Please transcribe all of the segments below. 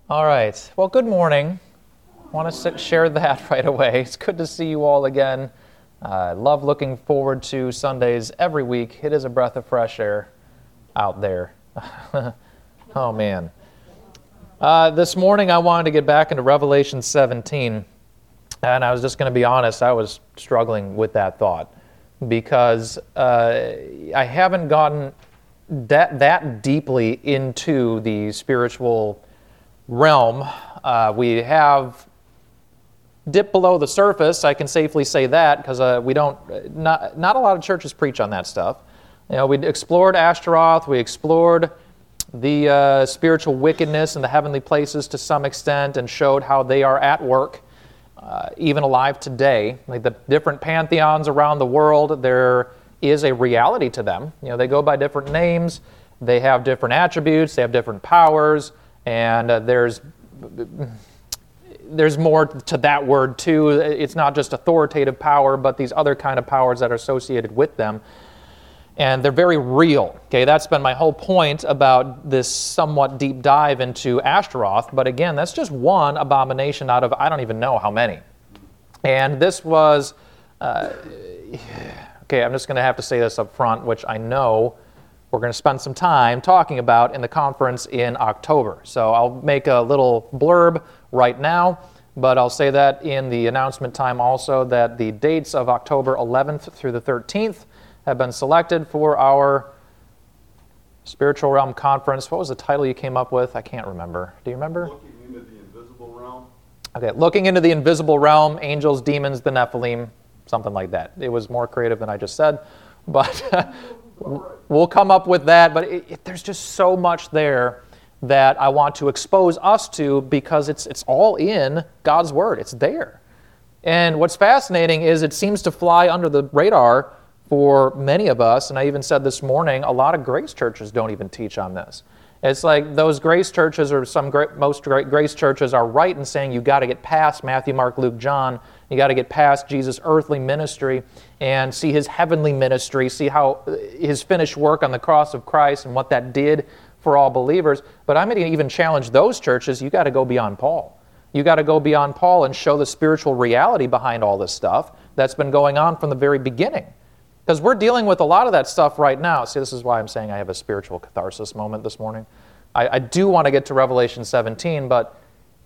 All right. Well, good morning. I want to share that right away. It's good to see you all again. I love looking forward to Sundays every week. It is a breath of fresh air out there. Oh, man. This morning I wanted to get back into Revelation 17. And I was just going to be honest, I was struggling with that thought because I haven't gotten that deeply into the spiritual realm. We have dipped below the surface. I can safely say that because not a lot of churches preach on that stuff. You know, we explored Ashtaroth. We explored the spiritual wickedness in the heavenly places to some extent and showed how they are at work, even alive today. Like the different pantheons around the world, there is a reality to them. You know, they go by different names. They have different attributes. They have different powers. And there's more to that word too. It's not just authoritative power, but these other kind of powers that are associated with them. And they're very real. Okay, that's been my whole point about this somewhat deep dive into Ashtaroth. But again, that's just one abomination out of I don't even know how many. And this was, okay, I'm just going to have to say this up front, which I know we're going to spend some time talking about in the conference in October. So I'll make a little blurb right now, but I'll say that in the announcement time also that the dates of October 11th through the 13th have been selected for our Spiritual Realm Conference. What was the title you came up with? I can't remember. Do you remember? Looking into the Invisible Realm. Okay, Looking into the Invisible Realm, Angels, Demons, the Nephilim, something like that. It was more creative than I just said, but we'll come up with that. But there's just so much there that I want to expose us to because it's all in God's Word. It's there. And what's fascinating is it seems to fly under the radar for many of us, and I even said this morning, a lot of grace churches don't even teach on this. It's like those grace churches or most grace churches are right in saying you got to get past Matthew, Mark, Luke, John. You got to get past Jesus' earthly ministry and see his heavenly ministry, see how his finished work on the cross of Christ and what that did for all believers. But I'm going to even challenge those churches, you got to go beyond Paul. You got to go beyond Paul and show the spiritual reality behind all this stuff that's been going on from the very beginning. Because we're dealing with a lot of that stuff right now. See, this is why I'm saying I have a spiritual catharsis moment this morning. I do want to get to Revelation 17, but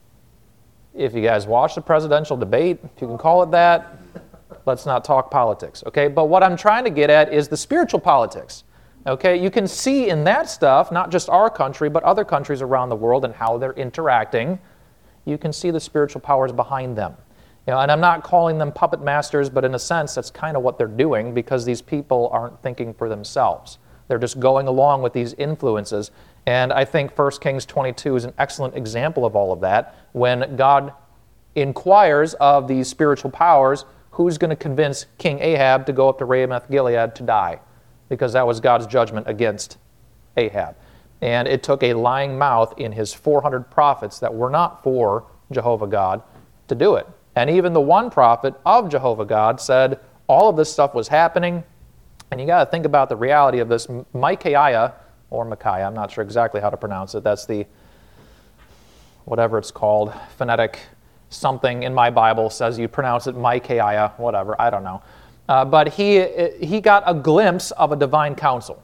if you guys watch the presidential debate, if you can call it that, let's not talk politics, okay? But what I'm trying to get at is the spiritual politics, okay? You can see in that stuff, not just our country, but other countries around the world and how they're interacting. You can see the spiritual powers behind them. You know, and I'm not calling them puppet masters, but in a sense, that's kind of what they're doing because these people aren't thinking for themselves. They're just going along with these influences. And I think 1 Kings 22 is an excellent example of all of that. When God inquires of these spiritual powers, who's going to convince King Ahab to go up to Ramoth-Gilead to die? Because that was God's judgment against Ahab. And it took a lying mouth in his 400 prophets that were not for Jehovah God to do it. And even the one prophet of Jehovah God said all of this stuff was happening. And you got to think about the reality of this. Micaiah, or Micaiah, I'm not sure exactly how to pronounce it. That's the, whatever it's called, phonetic something in my Bible says you pronounce it Micaiah, whatever, I don't know. But he got a glimpse of a divine counsel.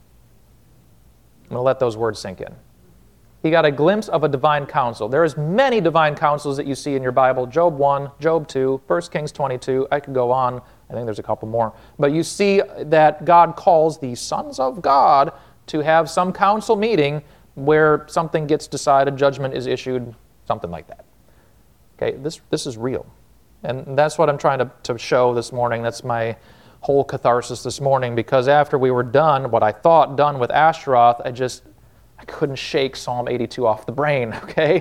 I'm going to let those words sink in. He got a glimpse of a divine counsel. There's many divine counsels that you see in your Bible. Job 1, Job 2, 1 Kings 22. I could go on. I think there's a couple more. But you see that God calls the sons of God to have some council meeting where something gets decided, judgment is issued, something like that. Okay, this is real. And that's what I'm trying to show this morning. That's my whole catharsis this morning, because after we were done, what I thought done with Ashtaroth, I couldn't shake Psalm 82 off the brain, okay?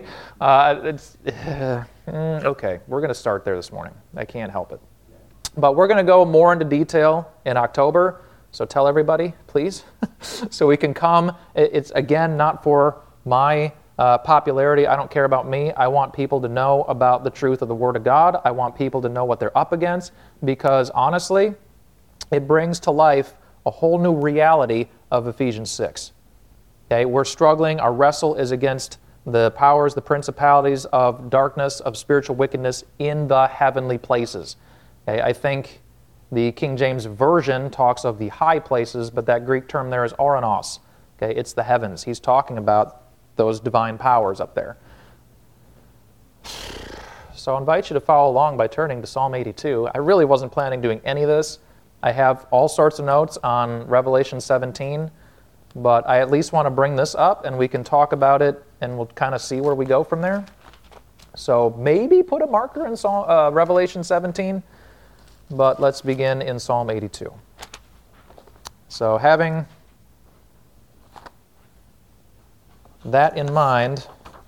Okay, we're going to start there this morning. I can't help it. But we're going to go more into detail in October, so tell everybody, please, so we can come. It's, again, not for my popularity. I don't care about me. I want people to know about the truth of the Word of God. I want people to know what they're up against, because honestly, it brings to life a whole new reality of Ephesians 6. Okay, we're struggling. Our wrestle is against the powers, the principalities of darkness, of spiritual wickedness in the heavenly places. Okay, I think the King James Version talks of the high places, but that Greek term there is oranos. Okay, it's the heavens. He's talking about those divine powers up there. So I invite you to follow along by turning to Psalm 82. I really wasn't planning doing any of this. I have all sorts of notes on Revelation 17, but I at least want to bring this up and we can talk about it and we'll kind of see where we go from there. So maybe put a marker in Revelation 17, but let's begin in Psalm 82. So having that in mind,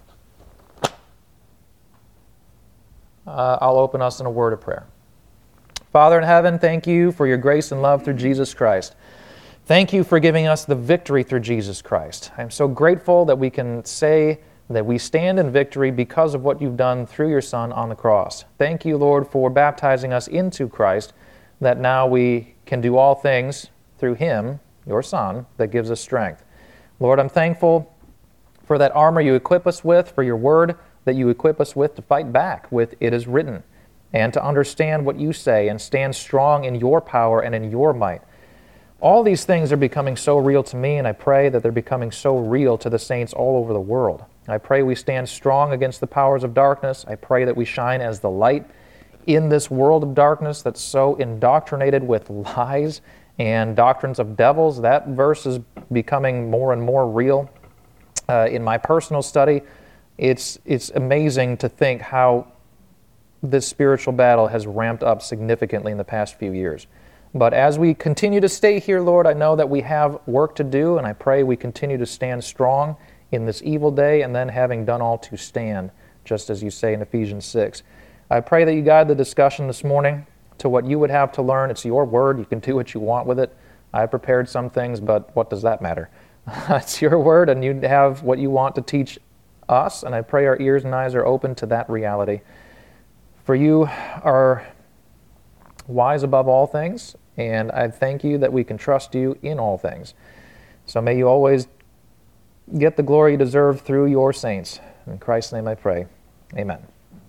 I'll open us in a word of prayer. Father in heaven, thank you for your grace and love through Jesus Christ. Thank you for giving us the victory through Jesus Christ. I'm so grateful that we can say that we stand in victory because of what you've done through your Son on the cross. Thank you, Lord, for baptizing us into Christ, that now we can do all things through Him, your Son, that gives us strength. Lord, I'm thankful for that armor you equip us with, for your word that you equip us with to fight back with it is written, and to understand what you say and stand strong in your power and in your might. All these things are becoming so real to me, and I pray that they're becoming so real to the saints all over the world. I pray we stand strong against the powers of darkness. I pray that we shine as the light in this world of darkness that's so indoctrinated with lies and doctrines of devils. That verse is becoming more and more real. In my personal study, it's amazing to think how this spiritual battle has ramped up significantly in the past few years. But as we continue to stay here, Lord, I know that we have work to do, and I pray we continue to stand strong in this evil day, and then having done all to stand, just as you say in Ephesians 6. I pray that you guide the discussion this morning to what you would have to learn. It's your word. You can do what you want with it. I prepared some things, but what does that matter? It's your word, and you have what you want to teach us, and I pray our ears and eyes are open to that reality. For you are wise above all things, and I thank you that we can trust you in all things. So may you always get the glory you deserve through your saints. In Christ's name I pray. Amen.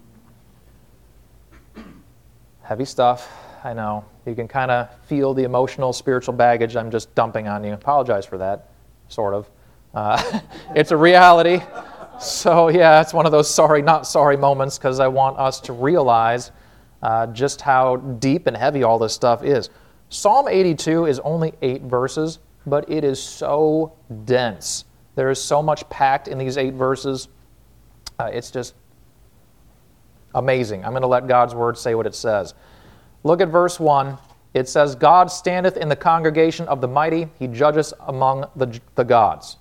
Heavy stuff, I know. You can kind of feel the emotional, spiritual baggage I'm just dumping on you. Apologize for that, sort of. It's a reality. So yeah, it's one of those sorry, not sorry moments, because I want us to realize just how deep and heavy all this stuff is. Psalm 82 is only 8 verses, but it is so dense. There is so much packed in these 8 verses. It's just amazing. I'm going to let God's word say what it says. Look at verse 1. It says, God standeth in the congregation of the mighty. He judgeth among the gods.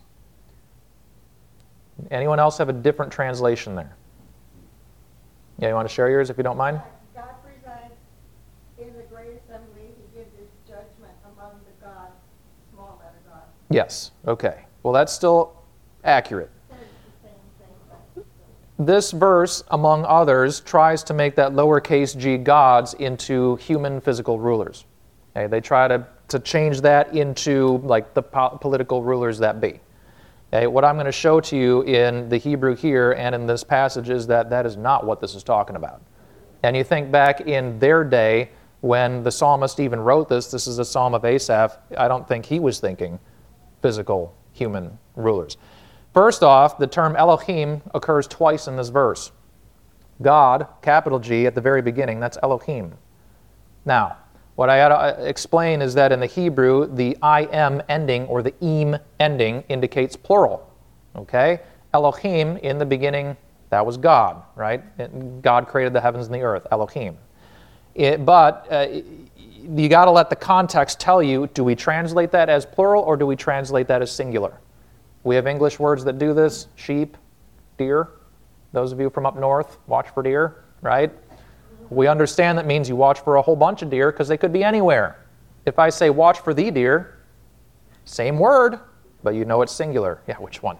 Anyone else have a different translation there? Yeah, you want to share yours if you don't mind? God presides in the great assembly. He gives his judgment among the gods, small letter God. Yes. Okay. Well, that's still accurate. Says the same thing. This verse, among others, tries to make that lowercase g gods into human physical rulers. Okay? They try to change that into like the political rulers that be. Okay? What I'm going to show to you in the Hebrew here and in this passage is that that is not what this is talking about. And you think back in their day when the psalmist even wrote this is a psalm of Asaph, I don't think he was thinking physical human rulers. First off, the term Elohim occurs twice in this verse. God, capital G, at the very beginning, that's Elohim. Now, what I ought to explain is that in the Hebrew, the im ending or the im ending indicates plural. Okay? Elohim, in the beginning, that was God, right? God created the heavens and the earth, Elohim. But you got to let the context tell you, do we translate that as plural or do we translate that as singular? We have English words that do this. Sheep, deer. Those of you from up north, watch for deer, right? We understand that means you watch for a whole bunch of deer because they could be anywhere. If I say watch for the deer, same word, but you know it's singular. Yeah, which one?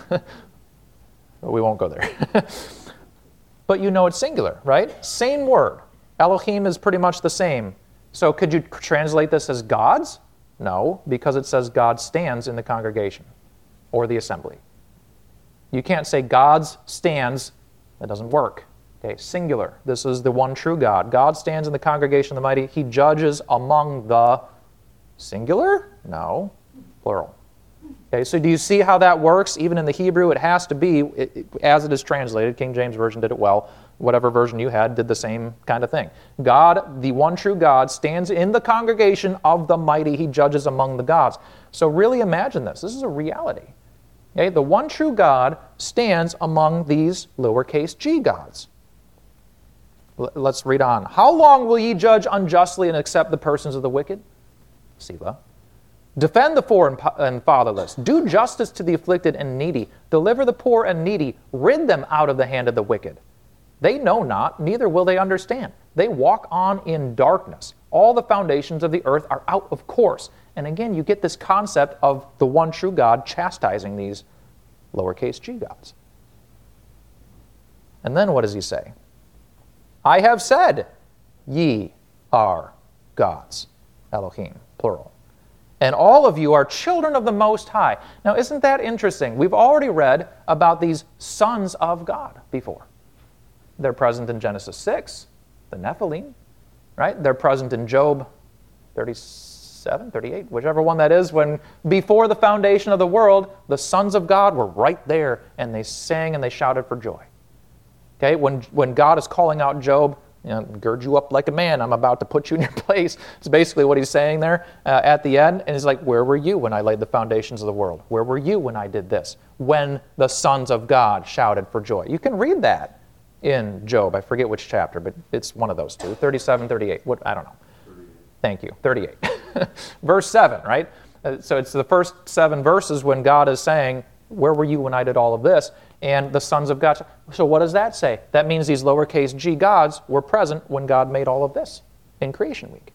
We won't go there. But you know it's singular, right? Same word. Elohim is pretty much the same. So could you translate this as gods? No, because it says God stands in the congregation or the assembly. You can't say God's stands. That doesn't work. Okay, singular. This is the one true God. God stands in the congregation of the mighty. He judges among the singular? No, plural. Okay, so do you see how that works? Even in the Hebrew, it has to be as it is translated. King James Version did it well. Whatever version you had did the same kind of thing. God, the one true God, stands in the congregation of the mighty. He judges among the gods. So really imagine this. This is a reality. Okay, the one true God stands among these lowercase g gods. Let's read on. How long will ye judge unjustly and accept the persons of the wicked? Selah. Defend the poor and fatherless. Do justice to the afflicted and needy. Deliver the poor and needy. Rid them out of the hand of the wicked. They know not, neither will they understand. They walk on in darkness. All the foundations of the earth are out of course. And again, you get this concept of the one true God chastising these lowercase g gods. And then what does he say? I have said, ye are gods. Elohim, plural. And all of you are children of the Most High. Now, isn't that interesting? We've already read about these sons of God before. They're present in Genesis 6, the Nephilim, right? They're present in Job 37, 38, whichever one that is, when before the foundation of the world, the sons of God were right there, and they sang and they shouted for joy. Okay, when God is calling out Job, gird you up like a man, I'm about to put you in your place. It's basically what he's saying there at the end. And he's like, where were you when I laid the foundations of the world? Where were you when I did this? When the sons of God shouted for joy. You can read that in Job. I forget which chapter, but it's one of those two. 37, 38. I don't know. 38. Thank you. 38. Verse 7, right? So it's the first 7 verses when God is saying, where were you when I did all of this? And the sons of God. So what does that say? That means these lowercase g gods were present when God made all of this in creation week.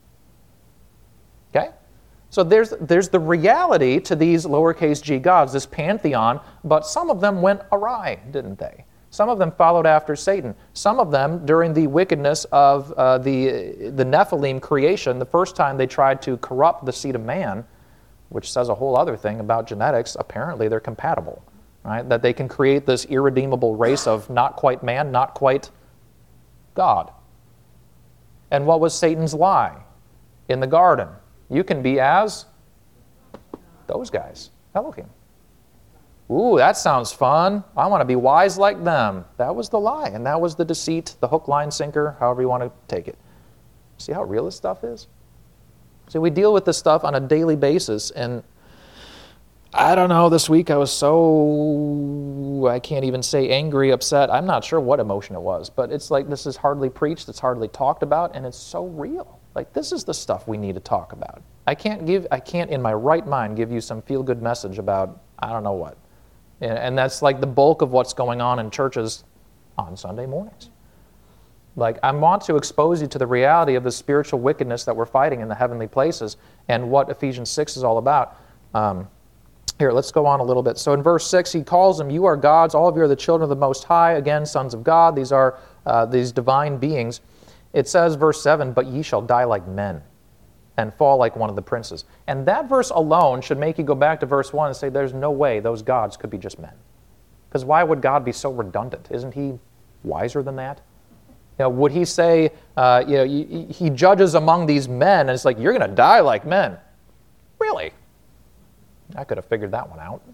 Okay? So there's the reality to these lowercase g gods, this pantheon, but some of them went awry, didn't they? Some of them followed after Satan. Some of them, during the wickedness of the Nephilim creation, the first time they tried to corrupt the seed of man, which says a whole other thing about genetics, apparently they're compatible. Right? That they can create this irredeemable race of not quite man, not quite God. And what was Satan's lie in the garden? You can be as those guys, Elohim. Ooh, that sounds fun. I want to be wise like them. That was the lie, and that was the deceit, the hook, line, sinker, however you want to take it. See how real this stuff is? See, we deal with this stuff on a daily basis, and I don't know, this week I was so, I can't even say angry, upset. I'm not sure what emotion it was, but it's like this is hardly preached, it's hardly talked about, and it's so real. Like, this is the stuff we need to talk about. I can't in my right mind give you some feel-good message about I don't know what. And that's like the bulk of what's going on in churches on Sunday mornings. Like, I want to expose you to the reality of the spiritual wickedness that we're fighting in the heavenly places and what Ephesians 6 is all about. Here, let's go on a little bit. So in verse 6, he calls them, you are gods, all of you are the children of the Most High, again, sons of God. These are these divine beings. It says, verse 7, but ye shall die like men and fall like one of the princes. And that verse alone should make you go back to verse 1 and say, there's no way those gods could be just men. Because why would God be so redundant? Isn't he wiser than that? You know, would he say, he judges among these men, and it's like, you're going to die like men. Really? I could have figured that one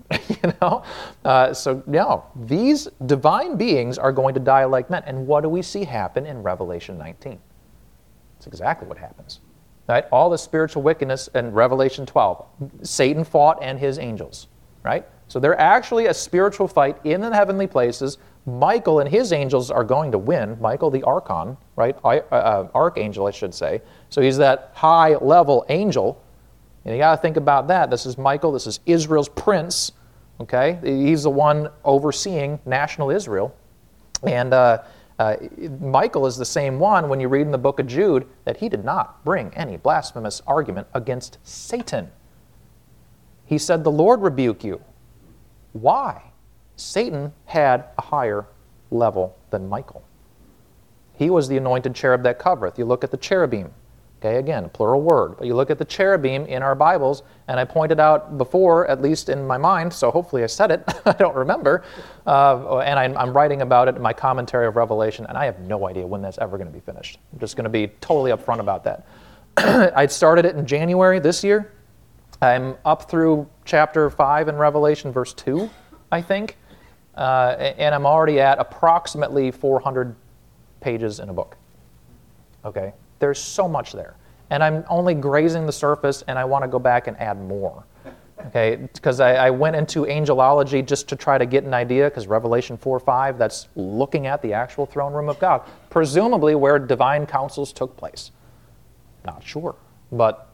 out, So, no, these divine beings are going to die like men. And what do we see happen in Revelation 19? It's exactly what happens. Right? All the spiritual wickedness in Revelation 12. Satan fought and his angels. Right? So they're actually a spiritual fight in the heavenly places. Michael and his angels are going to win. Michael the Archon, right? Archangel, I should say. So he's that high-level angel. And you got to think about that. This is Michael. This is Israel's prince. Okay, he's the one overseeing national Israel, and Michael is the same one when you read in the book of Jude that he did not bring any blasphemous argument against Satan. He said, "The Lord rebuke you." Why? Satan had a higher level than Michael. He was the anointed cherub that covereth. You look at the cherubim. Okay, again, plural word. But you look at the cherubim in our Bibles, and I pointed out before, at least in my mind, so hopefully I said it, I don't remember, and I'm writing about it in my commentary of Revelation, and I have no idea when that's ever going to be finished. I'm just going to be totally upfront about that. I started it in January this year. I'm up through chapter 5 in Revelation, verse 2, I think, and I'm already at approximately 400 pages in a book. Okay? There's so much there. And I'm only grazing the surface, and I want to go back and add more. Okay? Because I went into angelology just to try to get an idea, because Revelation 4:5, that's looking at the actual throne room of God, presumably where divine councils took place. Not sure. But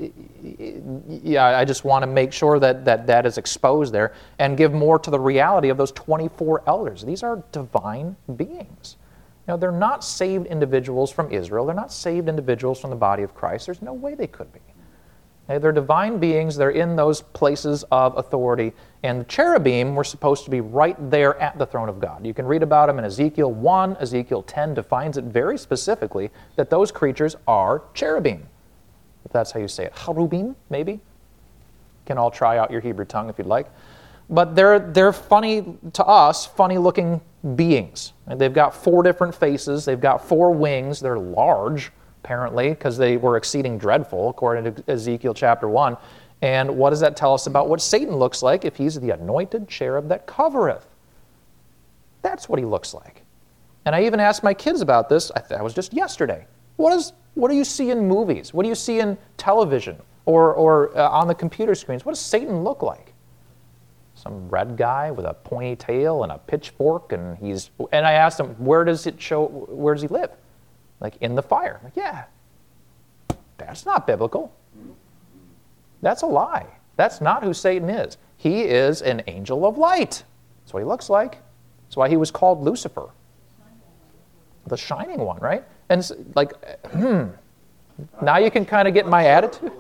yeah, I just want to make sure that is exposed there and give more to the reality of those 24 elders. These are divine beings. You know, they're not saved individuals from Israel. They're not saved individuals from the body of Christ. There's no way they could be. Okay, they're divine beings. They're in those places of authority. And the cherubim were supposed to be right there at the throne of God. You can read about them in Ezekiel 1. Ezekiel 10 defines it very specifically that those creatures are cherubim. If that's how you say it. Cherubim, maybe? You can all try out your Hebrew tongue if you'd like. But they're funny to us, funny-looking beings. And they've got 4 different faces. They've got 4 wings. They're large, apparently, because they were exceeding dreadful, according to Ezekiel chapter 1. And what does that tell us about what Satan looks like if he's the anointed cherub that covereth? That's what he looks like. And I even asked my kids about this. That was just yesterday. What do you see in movies? What do you see in television or on the computer screens? What does Satan look like? Some red guy with a pointy tail and a pitchfork, and I asked him, where does he live? Like, in the fire. I'm like, yeah, that's not biblical. That's a lie. That's not who Satan is. He is an angel of light. That's what he looks like. That's why he was called Lucifer. The shining one, right? And like, now you can kind of get my attitude.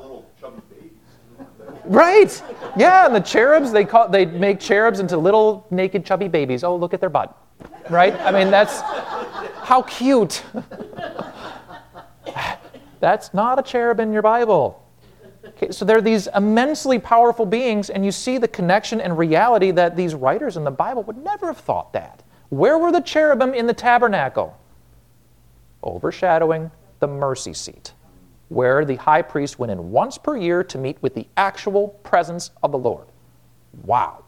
Right. Yeah, and the cherubs, they make cherubs into little naked chubby babies. Oh, look at their butt. Right? I mean, that's how cute. That's not a cherub in your Bible. Okay, so they're these immensely powerful beings, and you see the connection and reality that these writers in the Bible would never have thought that. Where were the cherubim in the tabernacle? Overshadowing the mercy seat, where the high priest went in once per year to meet with the actual presence of the Lord. Wow.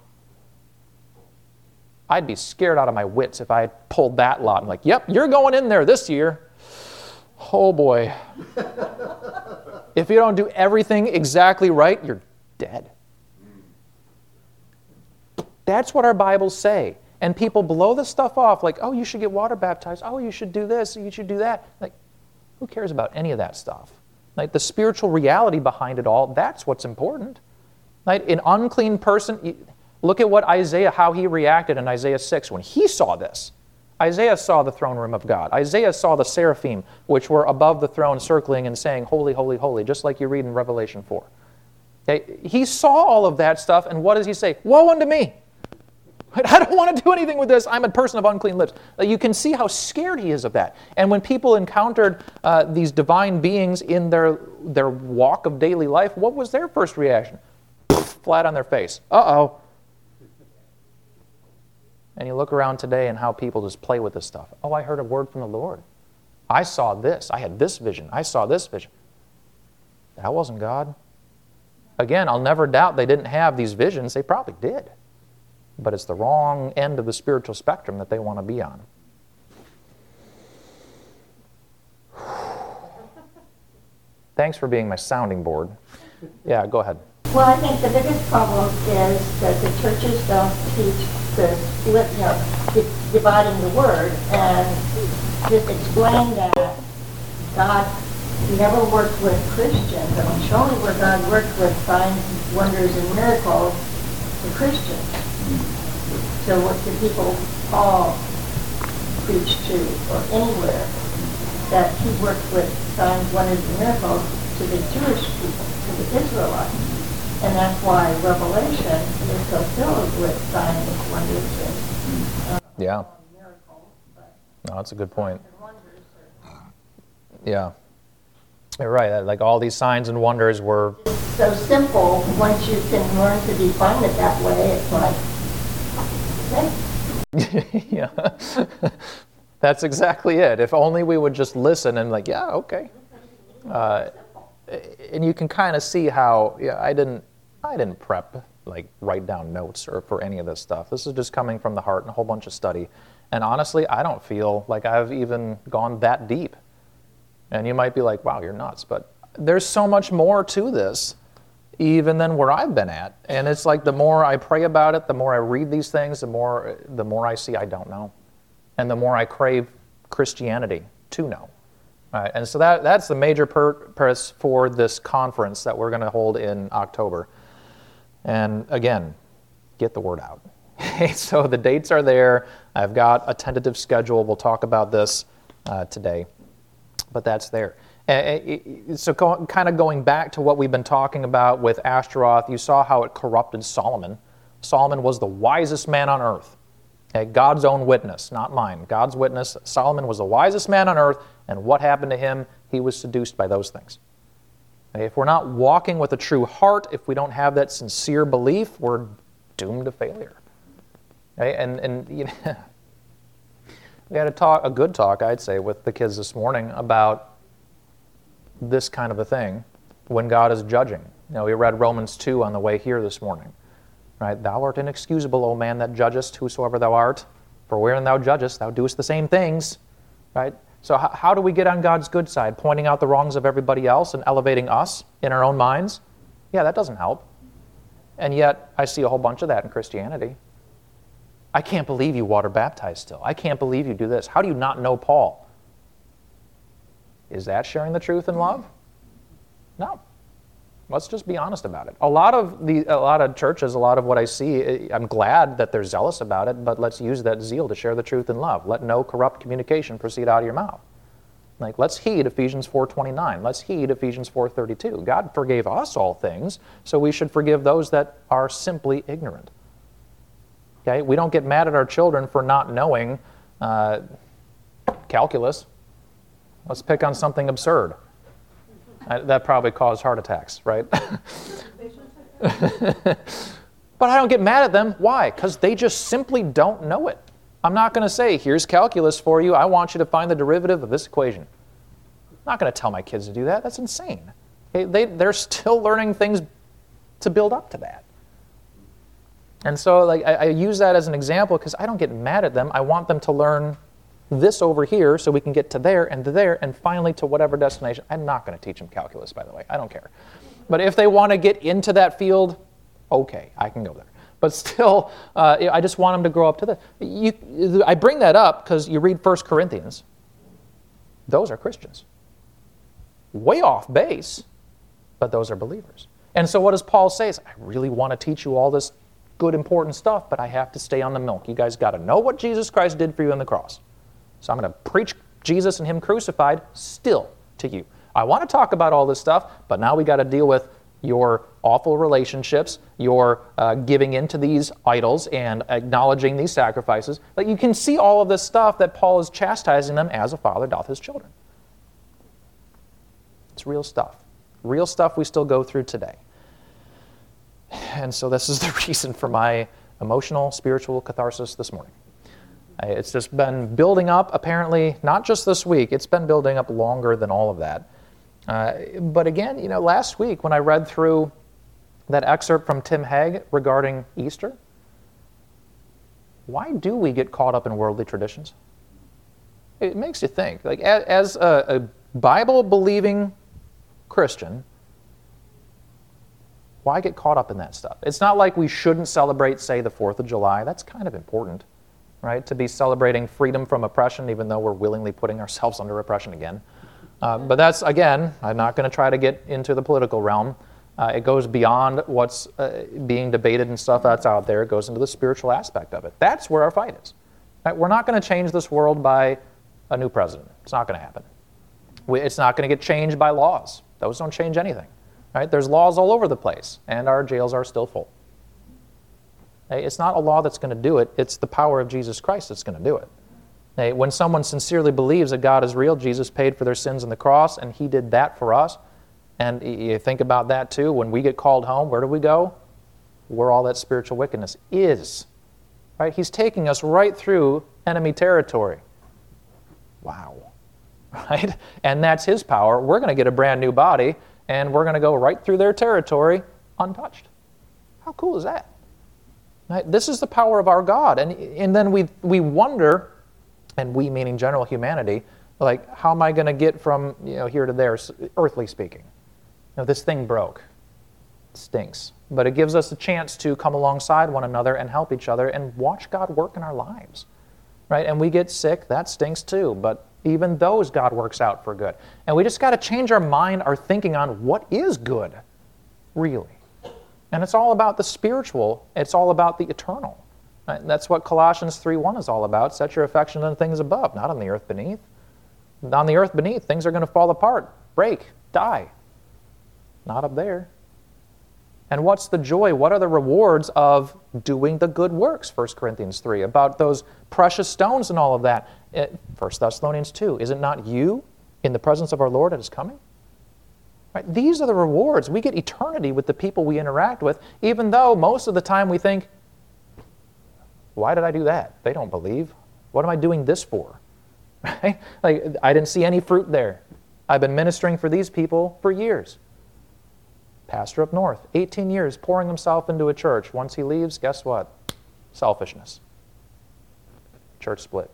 I'd be scared out of my wits if I had pulled that lot. I'm like, yep, you're going in there this year. Oh boy. If you don't do everything exactly right, you're dead. That's what our Bibles say. And people blow this stuff off like, oh, you should get water baptized. Oh, you should do this. You should do that. Like, who cares about any of that stuff? Like, the spiritual reality behind it all, that's what's important. Like, an unclean person, look at what Isaiah, how he reacted in Isaiah 6 when he saw this. Isaiah saw the throne room of God. Isaiah saw the seraphim, which were above the throne circling and saying, holy, holy, holy, just like you read in Revelation 4. Okay? He saw all of that stuff, and what does he say? Woe unto me! I don't want to do anything with this. I'm a person of unclean lips. You can see how scared he is of that. And when people encountered these divine beings in their walk of daily life, what was their first reaction? Flat on their face. Uh-oh. And you look around today and how people just play with this stuff. Oh, I heard a word from the Lord. I saw this. I had this vision. I saw this vision. That wasn't God. Again, I'll never doubt they didn't have these visions. They probably did. But it's the wrong end of the spiritual spectrum that they want to be on. Thanks for being my sounding board. Yeah, go ahead. Well, I think the biggest problem is that the churches don't teach the split, dividing the word, and just explain that God never worked with Christians. I mean, show me where God worked with signs, wonders, and miracles for Christians. So what the people Paul preached to, or anywhere, that he worked with signs, wonders, and miracles to the Jewish people, to the Israelites. And that's why Revelation is so filled with signs, wonders, and miracles. No, that's a good point. And wonders. Yeah. You're right. Like all these signs and wonders were. So simple, once you can learn to define it that way, it's like, okay. Yeah. That's exactly it. If only we would just listen and like, yeah, okay. And you can kind of see how I didn't prep, like write down notes or for any of this stuff. This is just coming from the heart and a whole bunch of study. And honestly, I don't feel like I've even gone that deep. And you might be like, wow, you're nuts. But there's so much more to this even than where I've been at. And it's like the more I pray about it, the more I read these things, the more I see I don't know. And the more I crave Christianity to know. Right? And so that's the major purpose for this conference that we're going to hold in October. And again, get the word out. So the dates are there. I've got a tentative schedule. We'll talk about this today. But that's there. So kind of going back to what we've been talking about with Ashtaroth, you saw how it corrupted Solomon. Solomon was the wisest man on earth. Okay, God's own witness, not mine. God's witness. Solomon was the wisest man on earth, and what happened to him? He was seduced by those things. Okay, if we're not walking with a true heart, if we don't have that sincere belief, we're doomed to failure. Okay, and you know, we had a good talk, I'd say, with the kids this morning about this kind of a thing when God is judging. You know, we read Romans 2 on the way here this morning. Right? Thou art inexcusable, O man that judgest, whosoever thou art. For wherein thou judgest, thou doest the same things. Right? So how do we get on God's good side? Pointing out the wrongs of everybody else and elevating us in our own minds? Yeah, that doesn't help. And yet, I see a whole bunch of that in Christianity. I can't believe you water baptize still. I can't believe you do this. How do you not know Paul? Is that sharing the truth in love? No. Let's just be honest about it. A lot of churches, a lot of what I see, I'm glad that they're zealous about it, but let's use that zeal to share the truth in love. Let no corrupt communication proceed out of your mouth. Like, let's heed Ephesians 4:29. Let's heed Ephesians 4:32. God forgave us all things, so we should forgive those that are simply ignorant. Okay? We don't get mad at our children for not knowing calculus. Let's pick on something absurd. That probably caused heart attacks, right? But I don't get mad at them. Why? Because they just simply don't know it. I'm not going to say, here's calculus for you. I want you to find the derivative of this equation. I'm not going to tell my kids to do that. That's insane. They're still learning things to build up to that. And so I use that as an example because I don't get mad at them. I want them to learn this over here so we can get to there and finally to whatever destination. I'm not going to teach them calculus, by the way. I don't care. But if they want to get into that field, okay, I can go there. But still, I just want them to grow up to that. I bring that up because you read 1 Corinthians. Those are Christians. Way off base, but those are believers. And so what does Paul say? I really want to teach you all this good, important stuff, but I have to stay on the milk. You guys got to know what Jesus Christ did for you on the cross. So I'm going to preach Jesus and Him crucified still to you. I want to talk about all this stuff, but now we got to deal with your awful relationships, your giving into these idols and acknowledging these sacrifices. But you can see all of this stuff that Paul is chastising them as a father doth his children. It's real stuff. Real stuff we still go through today. And so this is the reason for my emotional, spiritual catharsis this morning. It's just been building up, apparently, not just this week. It's been building up longer than all of that. But again, last week when I read through that excerpt from Tim Hegg regarding Easter, why do we get caught up in worldly traditions? It makes you think. Like, as a Bible-believing Christian, why get caught up in that stuff? It's not like we shouldn't celebrate, say, the 4th of July. That's kind of important. Right, to be celebrating freedom from oppression, even though we're willingly putting ourselves under oppression again. But that's, again, I'm not going to try to get into the political realm. It goes beyond what's being debated and stuff that's out there. It goes into the spiritual aspect of it. That's where our fight is. Right? We're not going to change this world by a new president. It's not going to happen. It's not going to get changed by laws. Those don't change anything. Right? There's laws all over the place, and our jails are still full. It's not a law that's going to do it. It's the power of Jesus Christ that's going to do it. When someone sincerely believes that God is real, Jesus paid for their sins on the cross, and He did that for us. And you think about that too. When we get called home, where do we go? Where all that spiritual wickedness is. Right? He's taking us right through enemy territory. Wow. Right? And that's His power. We're going to get a brand new body, and we're going to go right through their territory untouched. How cool is that? Right? This is the power of our God. And then we wonder, and we meaning general humanity, like, how am I going to get from here to there, earthly speaking? This thing broke. It stinks. But it gives us a chance to come alongside one another and help each other and watch God work in our lives. Right? And we get sick, that stinks too. But even those God works out for good. And we just got to change our mind, our thinking on what is good, really. And it's all about the spiritual. It's all about the eternal. Right? That's what Colossians 3:1 is all about. Set your affection on things above, not on the earth beneath. On the earth beneath, things are going to fall apart, break, die. Not up there. And what's the joy? What are the rewards of doing the good works? 1 Corinthians 3, about those precious stones and all of that. 1 Thessalonians 2, is it not you in the presence of our Lord at His coming? Right? These are the rewards. We get eternity with the people we interact with, even though most of the time we think, why did I do that? They don't believe. What am I doing this for? Right? Like, I didn't see any fruit there. I've been ministering for these people for years. Pastor up north, 18 years pouring himself into a church. Once he leaves, guess what? Selfishness. Church split.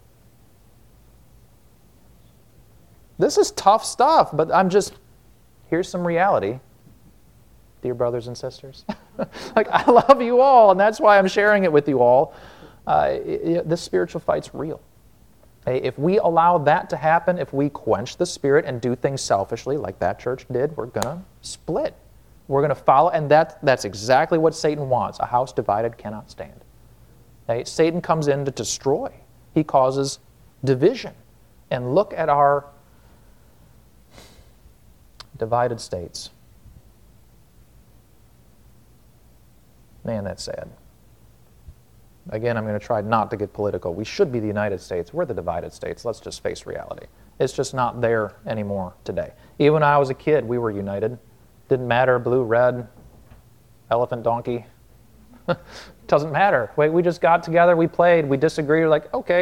This is tough stuff, but here's some reality, dear brothers and sisters. Like, I love you all, and that's why I'm sharing it with you all. This spiritual fight's real. If we allow that to happen, if we quench the Spirit and do things selfishly like that church did, we're going to split. We're going to follow, and that's exactly what Satan wants. A house divided cannot stand. Satan comes in to destroy. He causes division. And look at our divided states. Man, that's sad. Again, I'm going to try not to get political. We should be the United States. We're the divided states. Let's just face reality. It's just not there anymore today. Even when I was a kid, we were united. Didn't matter, blue, red, elephant, donkey. Doesn't matter. We just got together, we played, we disagreed. We're like, okay.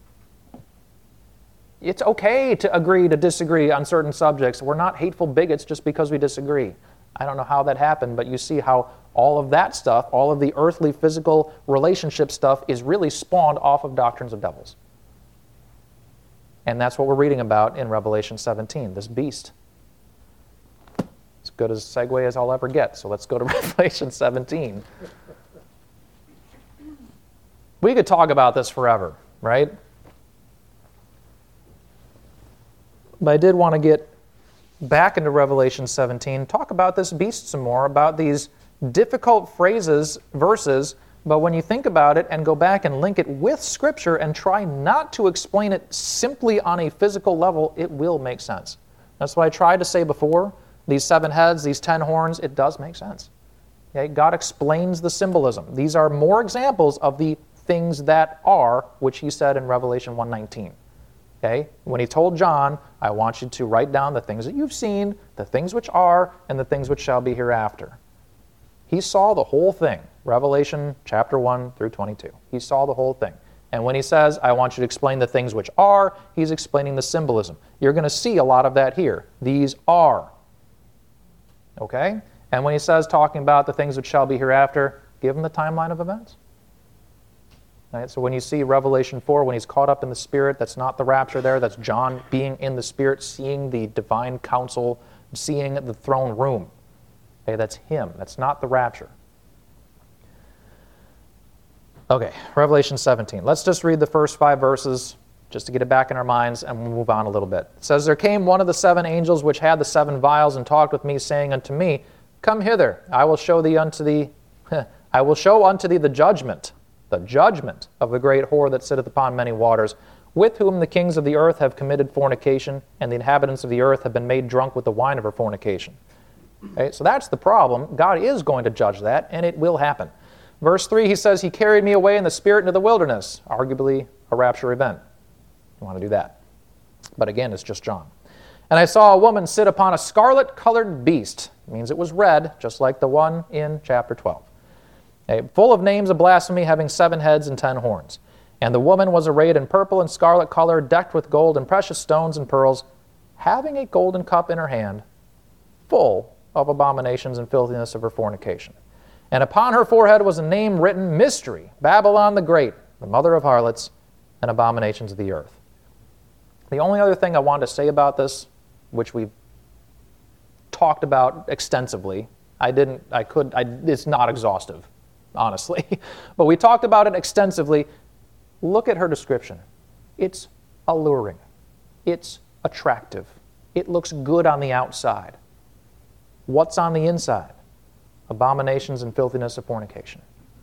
It's okay to agree to disagree on certain subjects. We're not hateful bigots just because we disagree. I don't know how that happened, but you see how all of that stuff, all of the earthly, physical, relationship stuff is really spawned off of doctrines of devils. And that's what we're reading about in Revelation 17, this beast. As good a segue as I'll ever get, so let's go to Revelation 17. We could talk about this forever, right? But I did want to get back into Revelation 17, talk about this beast some more, about these difficult phrases, verses, but when you think about it and go back and link it with Scripture and try not to explain it simply on a physical level, it will make sense. That's what I tried to say before. These 7 heads, these 10 horns, it does make sense. Okay? God explains the symbolism. These are more examples of the things that are, which He said in Revelation 1:19. Okay? When He told John, I want you to write down the things that you've seen, the things which are, and the things which shall be hereafter. He saw the whole thing. Revelation chapter 1 through 22. He saw the whole thing. And when He says, I want you to explain the things which are, He's explaining the symbolism. You're going to see a lot of that here. These are. Okay? And when He says, talking about the things which shall be hereafter, give Him the timeline of events. Right? So when you see Revelation 4, when He's caught up in the Spirit, that's not the rapture there. That's John being in the Spirit, seeing the divine council, seeing the throne room. Okay, that's Him. That's not the rapture. Okay, Revelation 17. Let's just read the first 5 verses just to get it back in our minds, and we'll move on a little bit. It says, There came one of the 7 angels which had the 7 vials, and talked with me, saying unto me, Come hither, I will show unto thee the judgment of the great whore that sitteth upon many waters, with whom the kings of the earth have committed fornication, and the inhabitants of the earth have been made drunk with the wine of her fornication. Okay, so that's the problem. God is going to judge that, and it will happen. Verse 3, He says, He carried me away in the Spirit into the wilderness, arguably a rapture event. You want to do that. But again, it's just John. And I saw a woman sit upon a scarlet-colored beast. It means it was red, just like the one in chapter 12. Full of names of blasphemy, having 7 heads and 10 horns. And the woman was arrayed in purple and scarlet color, decked with gold and precious stones and pearls, having a golden cup in her hand, full of abominations and filthiness of her fornication. And upon her forehead was a name written, Mystery, Babylon the Great, the mother of harlots and abominations of the earth. The only other thing I wanted to say about this, which we've talked about extensively, it's not exhaustive, honestly, but we talked about it extensively. Look at her description. It's alluring. It's attractive. It looks good on the outside. What's on the inside? Abominations and filthiness of fornication.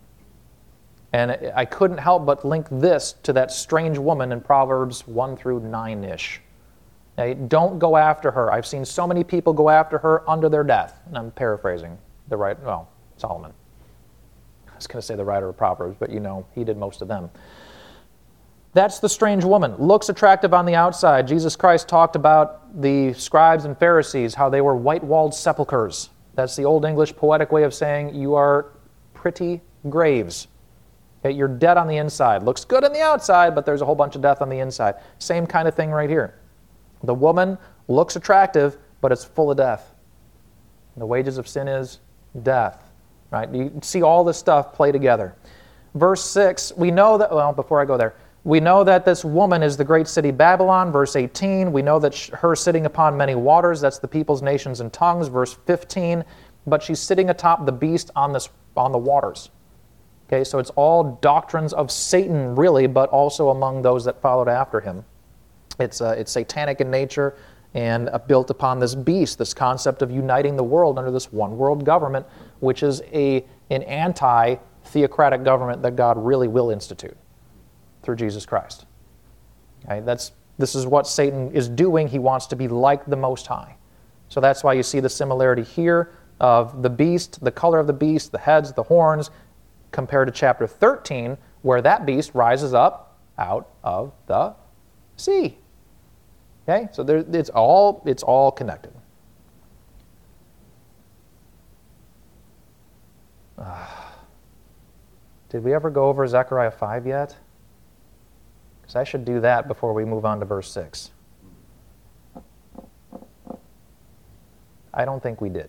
And I couldn't help but link this to that strange woman in Proverbs 1 through 9-ish. Don't go after her. I've seen so many people go after her unto their death. And I'm paraphrasing Solomon. I was going to say the writer of Proverbs, but he did most of them. That's the strange woman. Looks attractive on the outside. Jesus Christ talked about the scribes and Pharisees, how they were white-walled sepulchres. That's the Old English poetic way of saying you are pretty graves. Okay, you're dead on the inside. Looks good on the outside, but there's a whole bunch of death on the inside. Same kind of thing right here. The woman looks attractive, but it's full of death. The wages of sin is death. Right? You see all this stuff play together. Verse 6, we know that, before I go there, we know that this woman is the great city Babylon. Verse 18, we know that her sitting upon many waters, that's the peoples, nations, and tongues. Verse 15, but she's sitting atop the beast on the waters. Okay, so it's all doctrines of Satan, really, but also among those that followed after him. It's satanic in nature and built upon this beast, this concept of uniting the world under this one world government, which is an anti-theocratic government that God really will institute through Jesus Christ. Okay, this is what Satan is doing. He wants to be like the Most High. So that's why you see the similarity here of the beast, the color of the beast, the heads, the horns, compared to chapter 13, where that beast rises up out of the sea. Okay, so it's all connected. Did we ever go over Zechariah 5 yet? Because I should do that before we move on to verse 6. I don't think we did.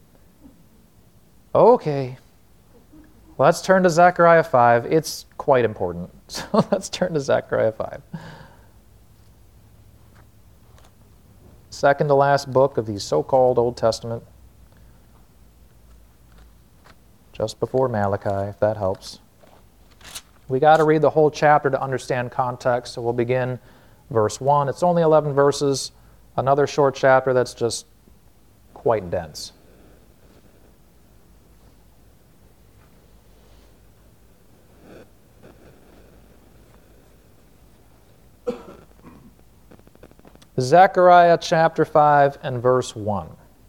Okay. Let's turn to Zechariah 5. It's quite important. So let's turn to Zechariah 5. Second to last book of the so-called Old Testament. Just before Malachi, if that helps. We got to read the whole chapter to understand context, so we'll begin verse 1. It's only 11 verses, another short chapter that's just quite dense. Zechariah chapter 5 and verse 1.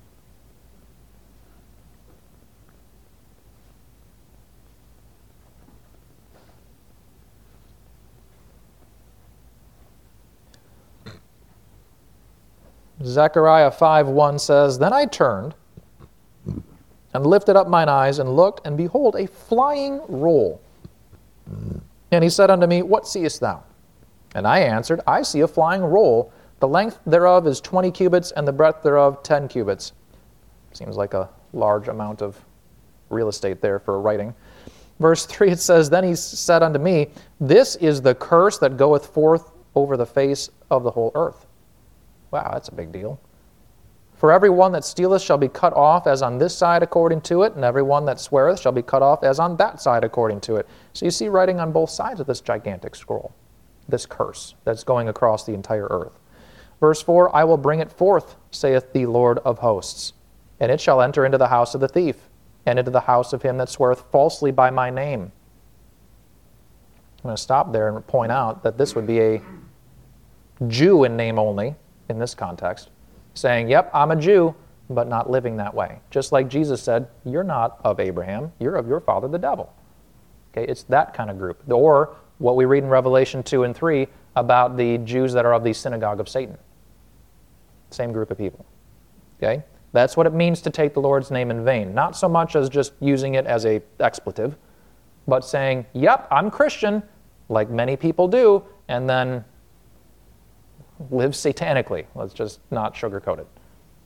Zechariah 5:1 says, Then I turned and lifted up mine eyes and looked, and behold, a flying roll. And he said unto me, What seest thou? And I answered, I see a flying roll. The length thereof is 20 cubits, and the breadth thereof 10 cubits. Seems like a large amount of real estate there for writing. Verse 3, it says, Then he said unto me, This is the curse that goeth forth over the face of the whole earth. Wow, that's a big deal. For every one that stealeth shall be cut off as on this side according to it, and every one that sweareth shall be cut off as on that side according to it. So you see writing on both sides of this gigantic scroll, this curse that's going across the entire earth. Verse 4, I will bring it forth, saith the Lord of hosts, and it shall enter into the house of the thief, and into the house of him that sweareth falsely by my name. I'm going to stop there and point out that this would be a Jew in name only, in this context, saying, yep, I'm a Jew, but not living that way. Just like Jesus said, you're not of Abraham, you're of your father the devil. Okay, it's that kind of group. Or what we read in Revelation 2 and 3, about the Jews that are of the synagogue of Satan. Same group of people. Okay? That's what it means to take the Lord's name in vain. Not so much as just using it as an expletive, but saying, yep, I'm Christian, like many people do, and then live satanically. Let's just not sugarcoat it.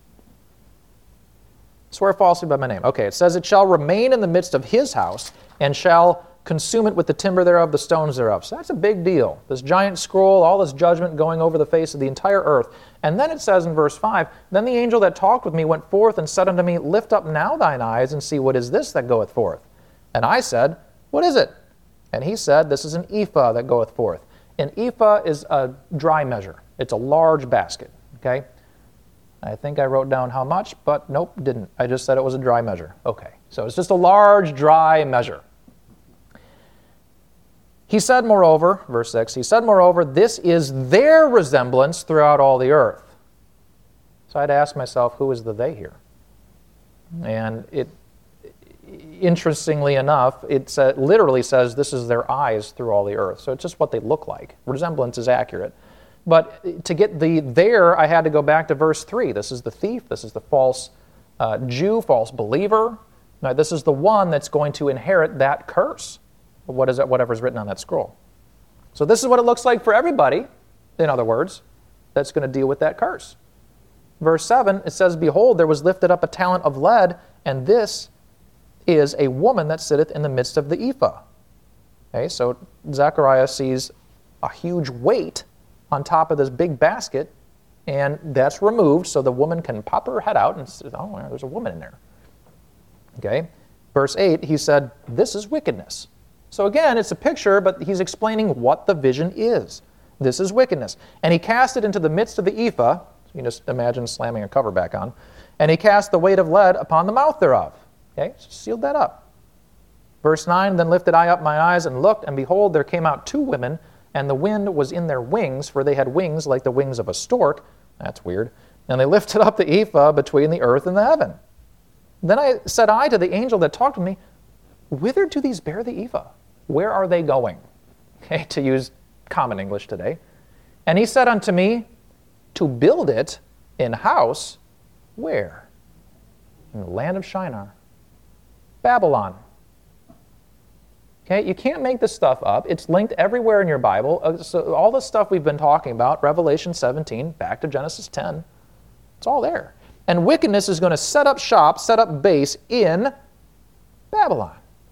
Swear falsely by my name. Okay, it says, it shall remain in the midst of his house, and shall consume it with the timber thereof, the stones thereof. So that's a big deal. This giant scroll, all this judgment going over the face of the entire earth. And then it says in verse 5, then the angel that talked with me went forth and said unto me, lift up now thine eyes, and see what is this that goeth forth. And I said, what is it? And he said, this is an ephah that goeth forth. An ephah is a dry measure. It's a large basket. Okay? I think I wrote down how much, but nope, didn't. I just said it was a dry measure. Okay, so it's just a large, dry measure. He said, moreover, verse 6, he said, moreover, this is their resemblance throughout all the earth. So I had to ask myself, who is the they here? And it, interestingly enough, it literally says this is their eyes through all the earth. So it's just what they look like. Resemblance is accurate. But to get the there, I had to go back to verse 3. This is the thief. This is the false Jew, false believer. Now, this is the one that's going to inherit that curse. What is it? Whatever's written on that scroll. So this is what it looks like for everybody, in other words, that's going to deal with that curse. Verse 7, it says, behold, there was lifted up a talent of lead, and this is a woman that sitteth in the midst of the ephah. Okay, so Zechariah sees a huge weight on top of this big basket, and that's removed so the woman can pop her head out and say, oh, there's a woman in there. Okay, verse 8, he said, this is wickedness. So again, it's a picture, but he's explaining what the vision is. This is wickedness. And he cast it into the midst of the ephah. So you can just imagine slamming a cover back on. And he cast the weight of lead upon the mouth thereof. Okay, so sealed that up. Verse 9, then lifted I up my eyes and looked, and behold, there came out two women, and the wind was in their wings, for they had wings like the wings of a stork. That's weird. And they lifted up the ephah between the earth and the heaven. Then said I to the angel that talked to me, whither do these bear the ephah? Where are they going? Okay, to use common English today. And he said unto me, to build it in house, where? In the land of Shinar. Babylon. Okay, you can't make this stuff up. It's linked everywhere in your Bible. So all the stuff we've been talking about, Revelation 17, back to Genesis 10, it's all there. And wickedness is going to set up shop, set up base in Babylon.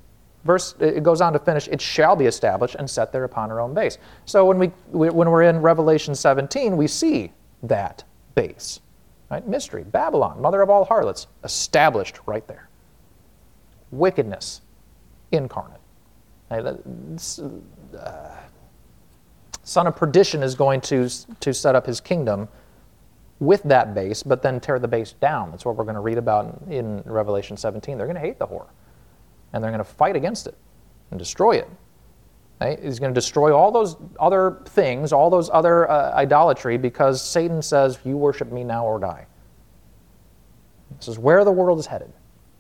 It goes on to finish, it shall be established and set there upon her own base. So when we're in Revelation 17, we see that base. Right? Mystery, Babylon, mother of all harlots, established right there. Wickedness, incarnate. Son of perdition is going to set up his kingdom with that base, but then tear the base down. That's what we're going to read about in Revelation 17. They're going to hate the whore. And they're going to fight against it and destroy it. Right? He's going to destroy all those other things, all those other idolatry, because Satan says, you worship me now or die. This is where the world is headed.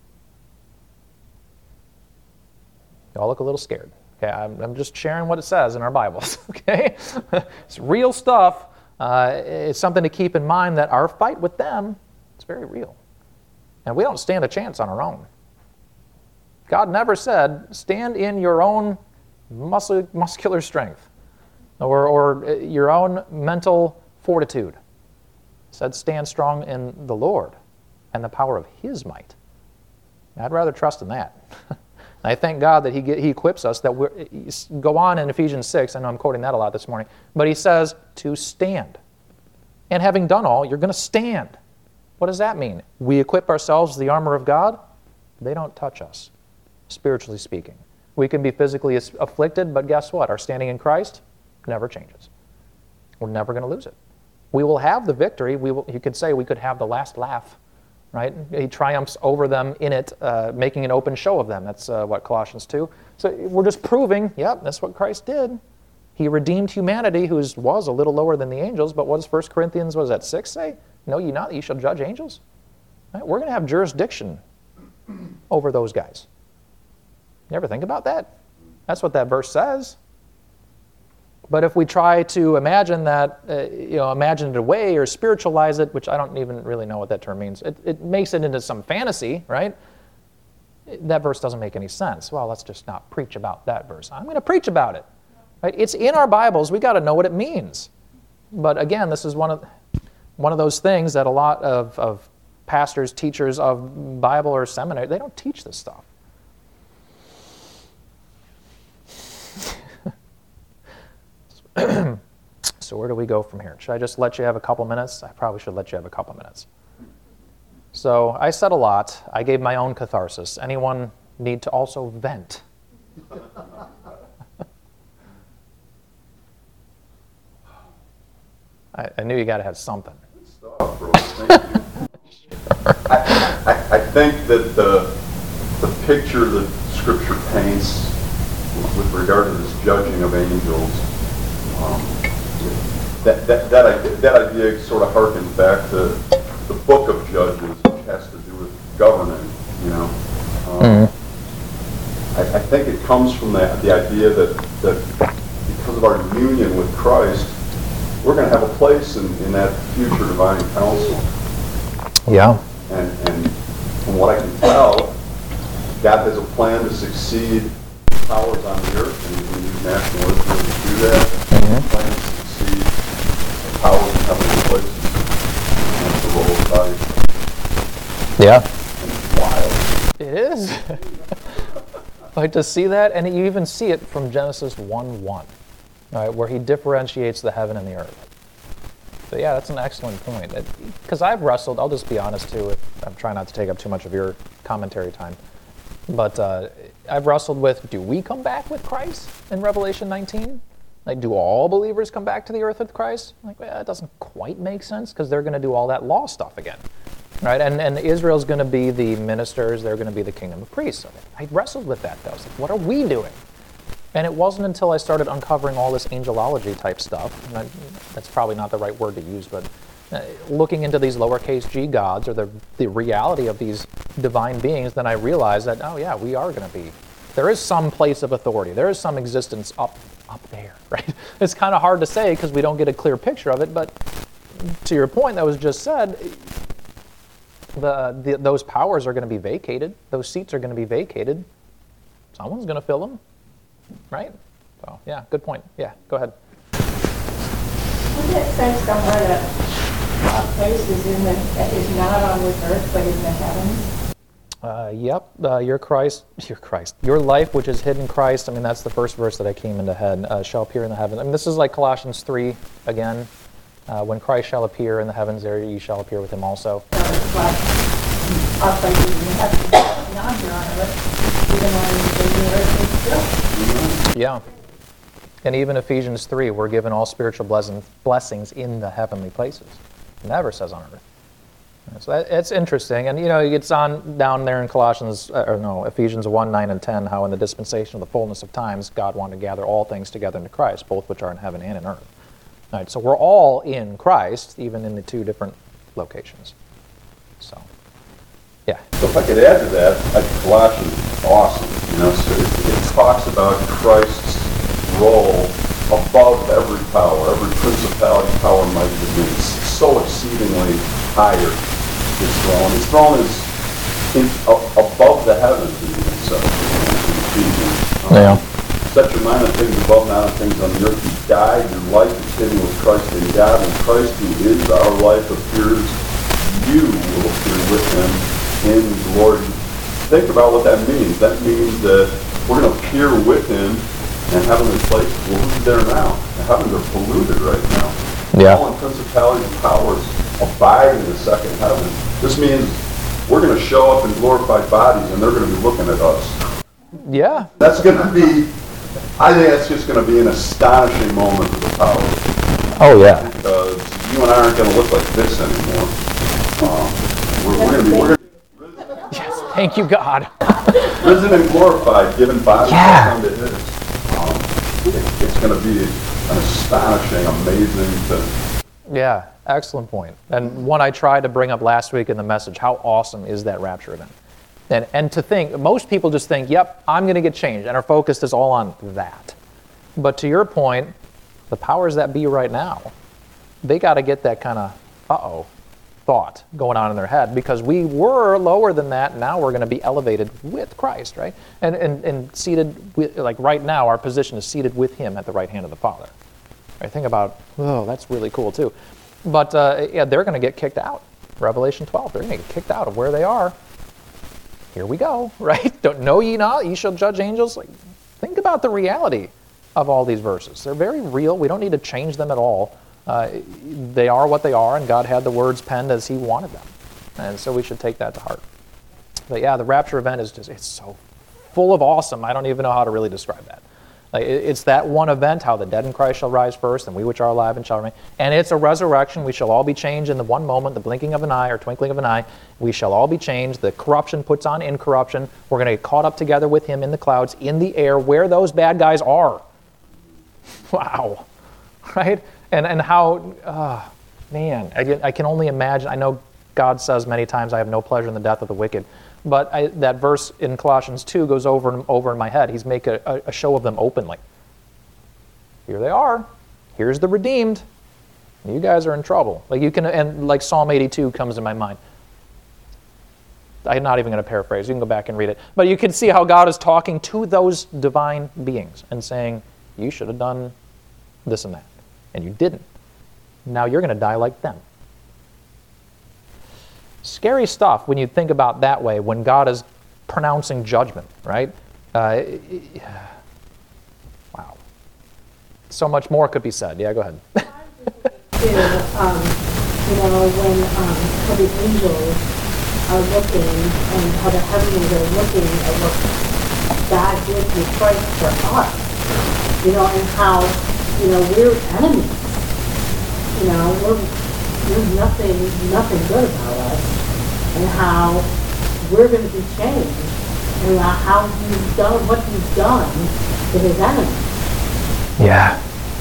You all look a little scared. Okay, I'm just sharing what it says in our Bibles. Okay, it's real stuff. It's something to keep in mind that our fight with them is very real. And we don't stand a chance on our own. God never said, stand in your own muscular strength or your own mental fortitude. He said, stand strong in the Lord and the power of His might. I'd rather trust in that. And I thank God that He equips us, that go on in Ephesians 6, I know I'm quoting that a lot this morning, but he says to stand. And having done all, you're going to stand. What does that mean? We equip ourselves with the armor of God. They don't touch us. Spiritually speaking. We can be physically afflicted, but guess what? Our standing in Christ never changes. We're never going to lose it. We will have the victory. You could say we could have the last laugh, right? He triumphs over them in it, making an open show of them. That's what Colossians 2. So we're just proving, yep, that's what Christ did. He redeemed humanity, who was a little lower than the angels, but what does 1 Corinthians, 6 say? Know ye not that you shall judge angels? Right? We're going to have jurisdiction over those guys. You ever think about that? That's what that verse says. But if we try to imagine that, imagine it away or spiritualize it, which I don't even really know what that term means, it makes it into some fantasy, right? That verse doesn't make any sense. Well, let's just not preach about that verse. I'm going to preach about it. Right? It's in our Bibles. We got to know what it means. But again, this is one of those things that a lot of pastors, teachers of Bible or seminary, they don't teach this stuff. So where do we go from here? Should I just let you have a couple minutes? I probably should let you have a couple minutes. So I said a lot. I gave my own catharsis. Anyone need to also vent? I knew you got to have something. Stop, bro. Thank you. I think that the picture that Scripture paints with regard to this judging of angels, that idea sort of harkens back to the book of Judges, which has to do with governing, I think it comes from the idea that because of our union with Christ, we're going to have a place in that future divine council. Yeah. And from what I can tell, God has a plan to succeed powers on the earth, and He's going to use national Israel to do that. Mm-hmm. Plan to succeed powers in heavenly places. And that's the role of body. Yeah. And it's wild. It is. Like to see that, and you even see it from Genesis 1:1, right, where He differentiates the heaven and the earth. So yeah, that's an excellent point. Because I've wrestled, I'll just be honest too, I'm trying not to take up too much of your commentary time, but I've wrestled with, do we come back with Christ in Revelation 19? Like, do all believers come back to the earth with Christ? Like, well, that doesn't quite make sense, because they're going to do all that law stuff again. Right, and Israel's going to be the ministers, they're going to be the kingdom of priests. So I wrestled with that, though. I was like, what are we doing? And it wasn't until I started uncovering all this angelology type stuff, and that's probably not the right word to use, but looking into these lowercase g gods, or the reality of these divine beings, then I realized that, oh yeah, we are going to be. There is some place of authority. There is some existence up there, right? It's kind of hard to say because we don't get a clear picture of it, but to your point that was just said, those powers are going to be vacated. Those seats are going to be vacated. Someone's going to fill them, right? So, yeah, good point. Yeah, go ahead. Wouldn't it say somewhere that place is not on this earth, but in the heavens? Yep, your life which is hid in Christ, I mean, that's the first verse that I came into head, shall appear in the heavens. I mean, this is like Colossians 3 again. When Christ shall appear in the heavens, there ye shall appear with Him also. So it's like our places in the heavens, not here on earth, even on the earth is still. Yeah. And even Ephesians 3, we're given all spiritual blessings in the heavenly places. It never says on earth. So it's interesting. And, it gets on down there in Ephesians 1, 9, and 10, how in the dispensation of the fullness of times, God wanted to gather all things together into Christ, both which are in heaven and in earth. All right, so we're all in Christ, even in the two different locations. So, yeah. So if I could add to that, Colossians is awesome. So it talks about Christ's role above every power, every principality, power, and might of being so exceedingly higher. His throne is above the heavens, even so. Yeah. Set your mind on things above, not on things on the earth. You died, your life is hidden with Christ in God, and Christ, who is our life, appears. You will appear with Him in glory. Think about what that means. That means that we're going to appear with Him in heavenly places. Well, who's there now? The heavens are polluted right now. Yeah. All in principalities and powers abide in the second heaven. This means we're going to show up in glorified bodies, and they're going to be looking at us. Yeah. That's going to be, I think that's just going to be an astonishing moment for the powers. Oh, yeah. Because you and I aren't going to look like this anymore. We're going to be Yes, thank you, God. risen and glorified, given bodies Yeah. unto His. It's going to be an astonishing, amazing thing. Yeah, excellent point. And one I tried to bring up last week in the message, how awesome is that rapture event? And to think, most people just think, yep, I'm going to get changed, and our focus is all on that. But to your point, the powers that be right now, they got to get that kind of uh-oh thought going on in their head, because we were lower than that. Now we're going to be elevated with Christ, right? And seated, like right now, our position is seated with him at the right hand of the Father. Right? Think about, oh, that's really cool too. But yeah, they're going to get kicked out. Revelation 12, they're going to get kicked out of where they are. Here we go, right? Don't know ye not, ye shall judge angels. Like, think about the reality of all these verses. They're very real. We don't need to change them at all. They are what they are, and God had the words penned as he wanted them. And so we should take that to heart. But yeah, the rapture event is just, it's so full of awesome. I don't even know how to really describe that. Like, it's that one event, how the dead in Christ shall rise first, and we which are alive and shall remain. And it's a resurrection. We shall all be changed in the one moment, the blinking of an eye or twinkling of an eye. We shall all be changed. The corruption puts on incorruption. We're going to get caught up together with him in the clouds, in the air, where those bad guys are. Wow. Right? And how, man, I can only imagine. I know God says many times, I have no pleasure in the death of the wicked. But that verse in Colossians 2 goes over and over in my head. He's making a show of them openly. Here they are. Here's the redeemed. You guys are in trouble. Like you can, and like Psalm 82 comes to my mind. I'm not even going to paraphrase. You can go back and read it. But you can see how God is talking to those divine beings and saying, you should have done this and that. And you didn't. Now you're going to die like them. Scary stuff when you think about that way, when God is pronouncing judgment, right? Wow. So much more could be said. Yeah, go ahead. When how the angels are looking and how the heavens are looking at what God did through Christ for us, and how, we're enemies. There's nothing good about us, and how we're going to be changed, and how he's done what he's done to his enemies. Yeah.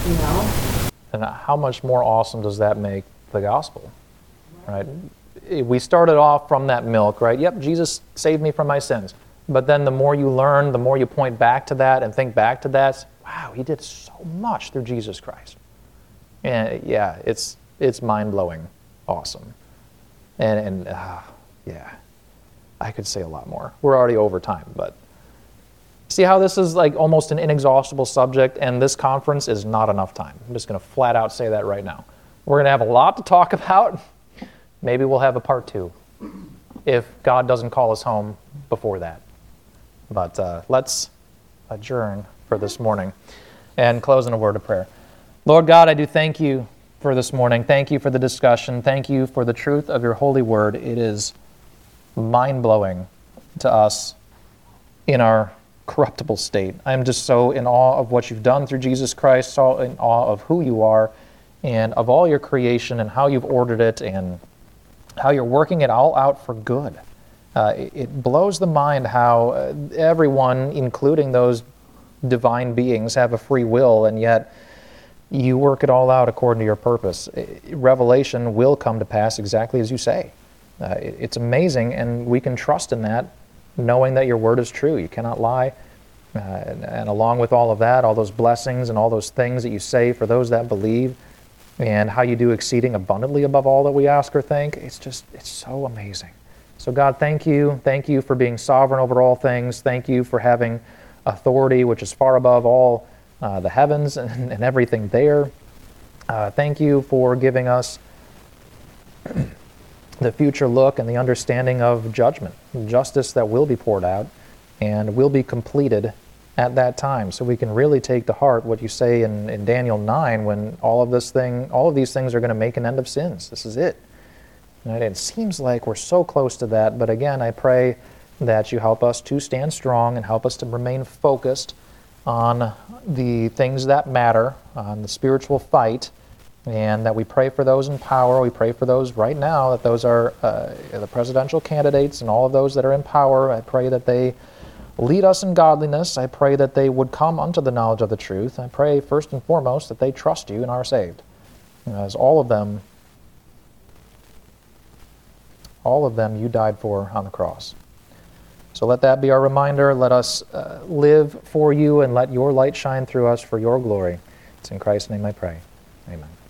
And how much more awesome does that make the gospel, right? We started off from that milk, right? Yep, Jesus saved me from my sins. But then the more you learn, the more you point back to that and think back to that, wow, he did so much through Jesus Christ. And yeah, it's mind-blowing awesome. And yeah, I could say a lot more. We're already over time, but see how this is like almost an inexhaustible subject, and this conference is not enough time. I'm just going to flat out say that right now. We're going to have a lot to talk about. Maybe we'll have a part 2 if God doesn't call us home before that. But let's adjourn for this morning and close in a word of prayer. Lord God, I do thank you for this morning. Thank you for the discussion. Thank you for the truth of your holy word. It is mind-blowing to us in our corruptible state. I am just so in awe of what you've done through Jesus Christ, so in awe of who you are and of all your creation and how you've ordered it and how you're working it all out for good. It blows the mind how everyone, including those divine beings, have a free will, and yet you work it all out according to your purpose. Revelation will come to pass exactly as you say. It's amazing, and we can trust in that, knowing that your word is true. You cannot lie. And along with all of that, all those blessings and all those things that you say for those that believe, and how you do exceeding abundantly above all that we ask or think, it's so amazing. So God, thank you. Thank you for being sovereign over all things. Thank you for having authority which is far above all the heavens and everything there. Thank you for giving us the future look and the understanding of judgment, justice that will be poured out and will be completed at that time. So we can really take to heart what you say in Daniel 9 when all of these things are going to make an end of sins. This is it. And it seems like we're so close to that, but again, I pray that you help us to stand strong and help us to remain focused on the things that matter, on the spiritual fight, and that we pray for those in power. We pray for those right now, that those are the presidential candidates and all of those that are in power. I pray that they lead us in godliness. I pray that they would come unto the knowledge of the truth. I pray first and foremost that they trust you and are saved. As all of them you died for on the cross. So let that be our reminder. Let us live for you and let your light shine through us for your glory. It's in Christ's name I pray. Amen.